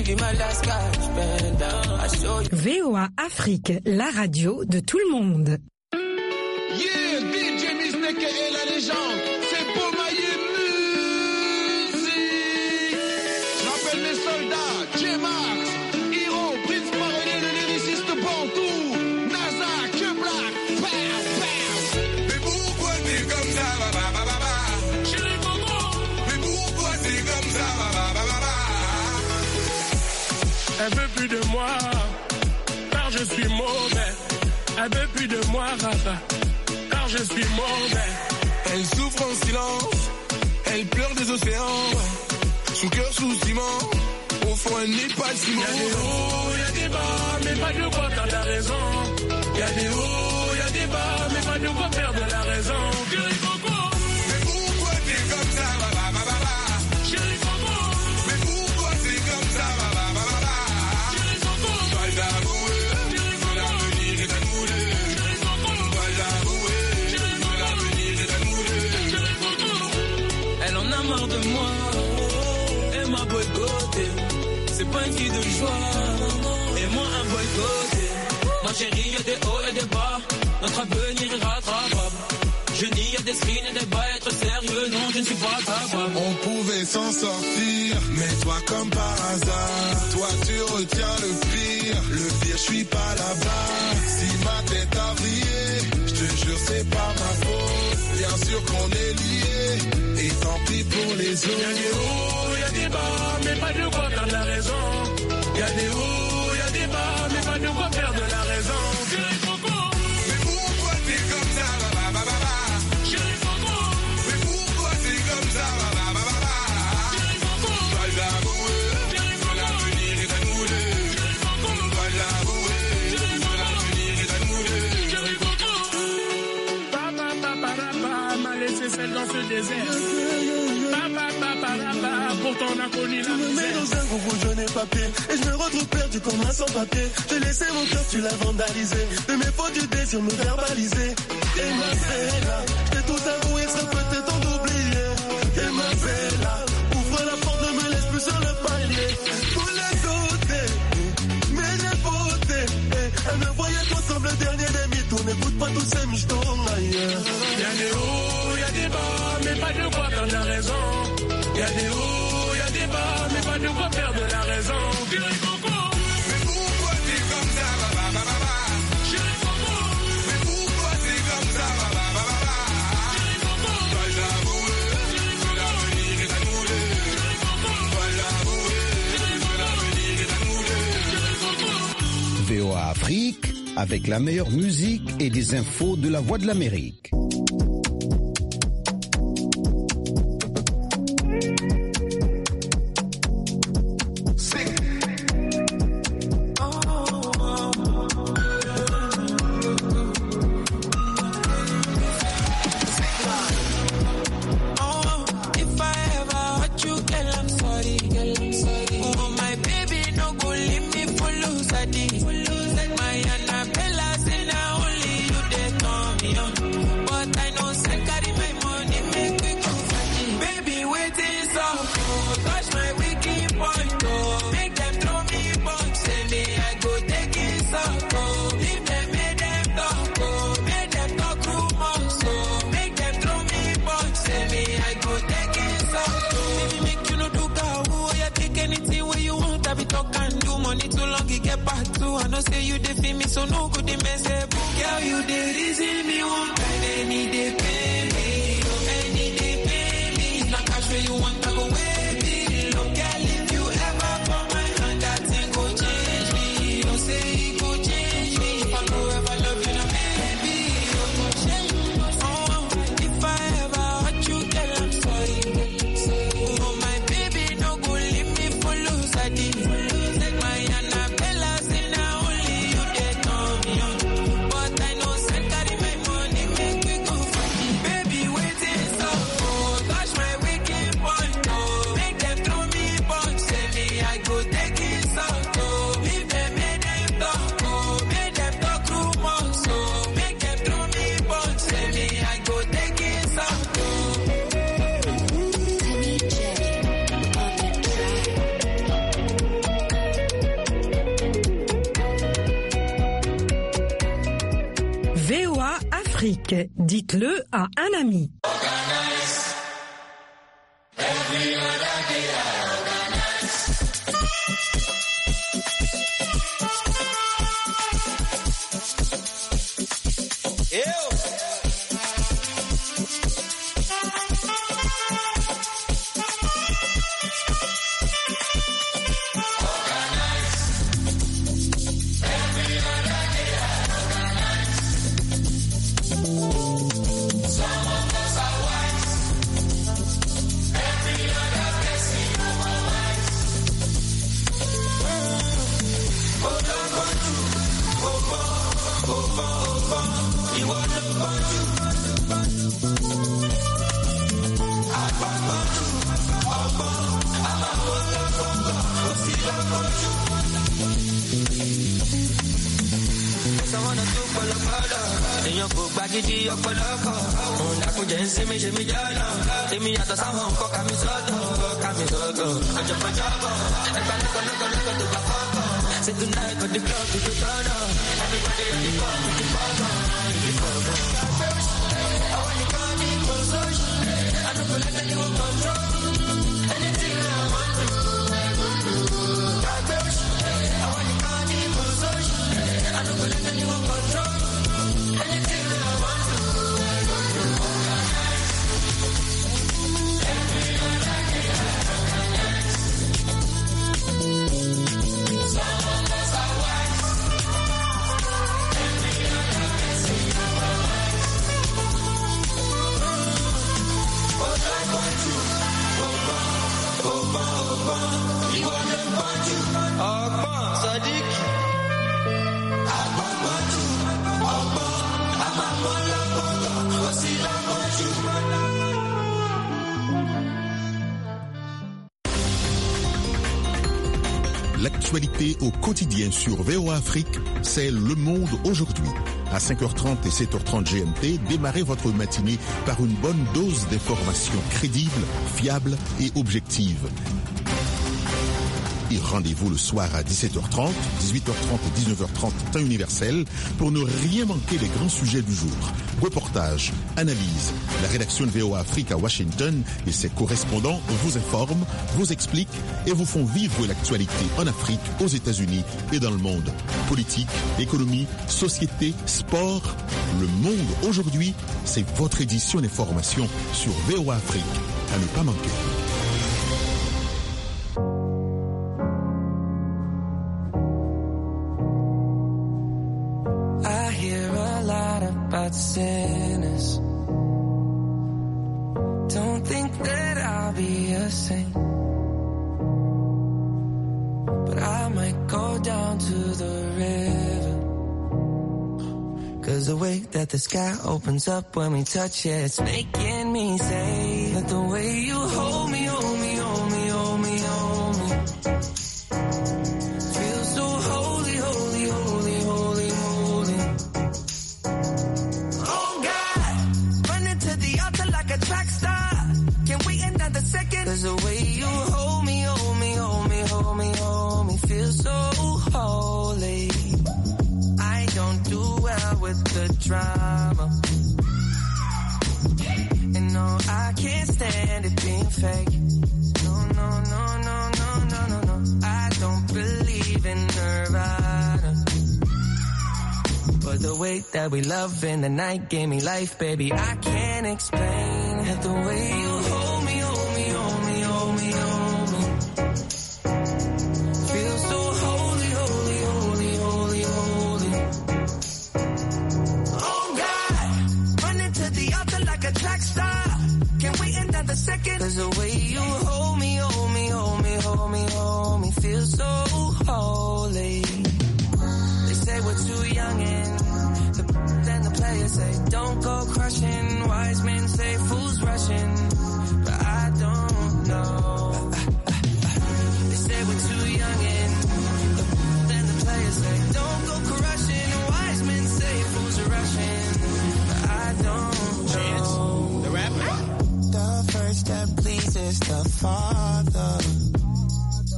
VOA Afrique, la radio de tout le monde. Yeah, DJ Misneke est la légende. C'est pour mailler musique. J'appelle mes soldats, J-Max, Hiro, Prince Maronier, le lyriciste Bantou, NASA, Q-Black, pow, pow. Mais pourquoi t'es comme ça, ba. Chérie Coco. Mais pourquoi t'es comme ça, ba. Elle veut plus de moi, car je suis mauvais. Elle veut plus de moi, Rafa, car je suis mauvais. Elle souffre en silence, elle pleure des océans. Son cœur sous ciment, au fond elle n'est pas si mauvaise. Y'a des hauts, y'a des bas, mais pas de quoi perdre la raison. Y'a des hauts, y'a des bas, mais pas de quoi perdre la raison. Chérie Coco. Mais pourquoi t'es comme ça, ba. Chérie Coco. Mais pourquoi t'es comme ça, ba. Chérie Coco. Pas d'avouer, que l'avenir est à nous deux. Chérie Coco. Pas d'avouer, que l'avenir est à nous deux. Chérie Coco. Elle en a marre de moi, elle m'a boycotté. C'est pas une fille de joie, et moi un boycotté. Ma chérie, y'a des hauts et des bas, notre avenir est rattrapable. Je nie, y'a des screens et des bas, être sérieux, non, je ne suis pas capable. On pouvait s'en sortir, mais toi comme par hasard, toi tu retiens le pire, je suis pas là-bas. Si ma tête a brillé, je te jure c'est pas ma faute. Bien sûr qu'on est liés, et tant pis pour les autres. Y'a des hauts, y'a des bas, mais pas de quoi perdre la raison. Y'a des hauts, y'a des bas, mais pas de quoi perdre la raison. Chérie Coco. Mais pourquoi t'es comme ça, ba. Chérie Coco. Mais pourquoi t'es comme ça, ba. Chérie Coco. Pas d'avouer, que l'avenir est à nous deux. Chérie Coco. Pas d'avouer, que l'avenir est à nous deux. Chérie Coco. Papa, m'a laissé seul dans ce désert. Papa, pourtant on a connu la misère. Dans un gros je n'ai pas pied, et je me retrouve perdu comme un sans-papier. J'ai laissé mon cœur, tu l'as vandalisé. De mes fautes du désir me verbaliser. Et ma bella, j'ai tout avoué, serait peut-être temps d'oublier. Et ma bella, ouvre la porte, ne me laisse plus sur le palier. Tous les côtés, mais j'ai voté. Elle me voyait ensemble le dernier des mythos. N'écoute pas tous ces michetons ailleurs. Y'a des hauts, y'a des bas, mais pas de quoi perdre la raison. Y'a des hauts, y'a des bas, mais pas de quoi perdre la raison. Chérie Coco. Mais pourquoi t'es comme ça, ba. Chérie Coco. Mais pourquoi t'es comme ça, ba. Chérie Coco. Pas d'avouer, que l'avenir est à nous deux. Chérie Coco. Pas d'avouer, que l'avenir est à nous deux. Chérie Coco. VOA Afrique, avec la meilleure musique et des infos de la Voix de l'Amérique. Baby, waiting so, touch my wicked point. Afrique, dites-le à un ami. L'actualité au quotidien sur VOA Afrique, c'est Le Monde aujourd'hui. À 5h30 et 7h30 GMT, démarrez votre matinée par une bonne dose d'informations crédibles, fiables et objectives. Et rendez-vous le soir à 17h30, 18h30 et 19h30 temps universel pour ne rien manquer des grands sujets du jour. Reportages, analyses, la rédaction de VOA Afrique à Washington et ses correspondants vous informent, vous expliquent et vous font vivre l'actualité en Afrique, aux États-Unis et dans le monde. Politique, économie, société, sport. Le Monde aujourd'hui, c'est votre édition d'information sur VOA Afrique. À ne pas manquer. Sinners, don't think that I'll be a saint, but I might go down to the river, 'cause the way that the sky opens up when we touch it, it's making me say that the way you hold me, hold me, hold me, hold me, hold me, feels so holy, holy, holy, holy, holy. Track star, can wait another second, 'cause the way you hold me, hold me, hold me, hold me, hold me, feels so holy. I don't do well with the drama, and no, I can't stand it being fake. No, no, no, no, no, no, no, no, I don't believe in Nirvana, but the way that we love in the night gave me life, baby, I can't explain. The way you hold me, hold me, hold me, hold me, hold me, feels so holy, holy, holy, holy, holy. Oh God, running to the altar like a track star, can't wait another second, 'cause the way you hold me, hold me, hold me, hold me, hold me, feels so holy. They say we're too young and then the players say don't go crushing, wise men say fools rushing, but I don't know. They say we're too young and then the players say don't go crushing, wise men say fools are rushing, but I don't know. Chance, the rapper. The first step pleases the Father.